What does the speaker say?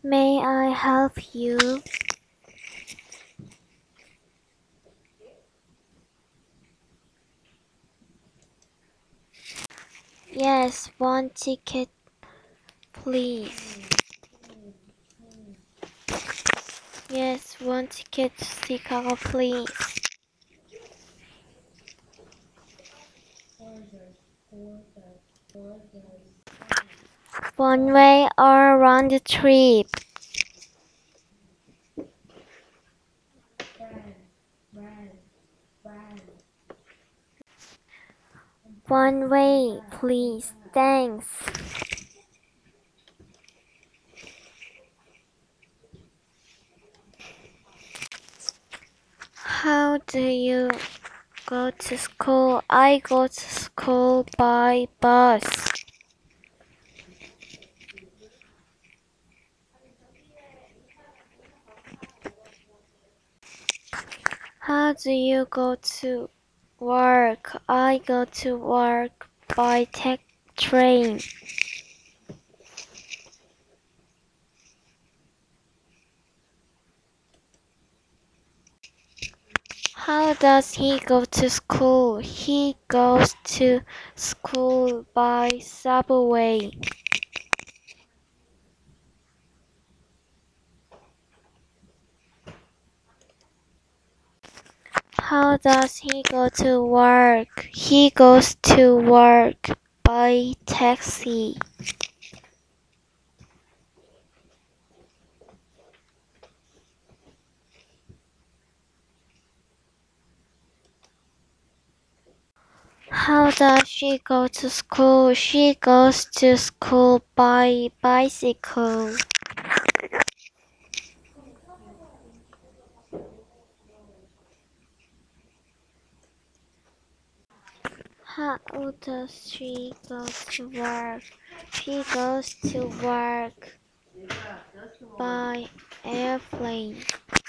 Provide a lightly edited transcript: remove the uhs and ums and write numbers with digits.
May I help you? Yes, one ticket, please. Yes, one ticket to Chicago, please. One way or round trip? One way, please. Thanks. How do you go to school? I go to school by bus. How do you go to work? I go to work by train. How does he go to school? He goes to school by subway. How does he go to work? He goes to work by taxi. How does she go to school? She goes to school by bicycle. How does she go to work? She goes to work by airplane.